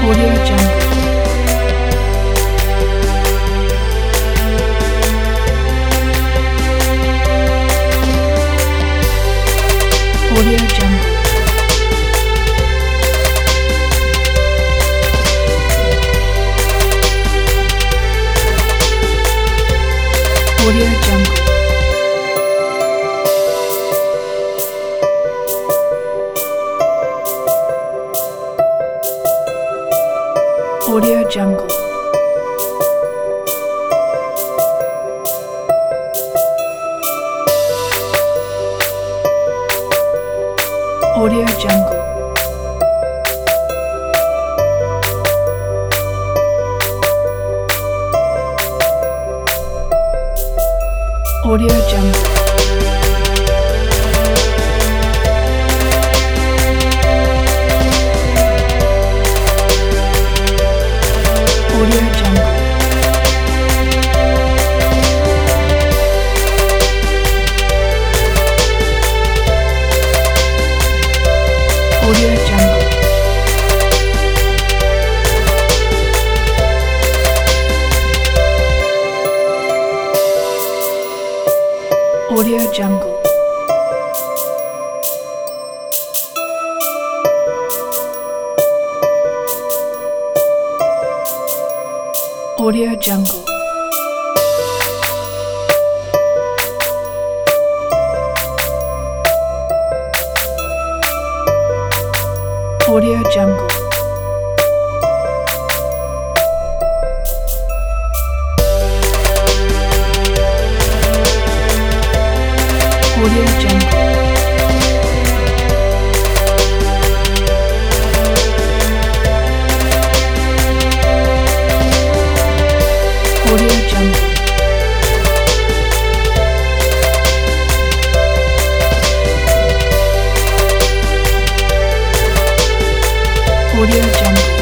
Audio Jungle. Audio Jungle. Audio Jungle. Audio Jungle. Audio Jungle. Audio Jungle. Audio Jungle. Audio Jungle. Audio Jungle. Audio Jungle. Audio Jungle. Audio Jungle. Audio Jungle. Audio Jungle.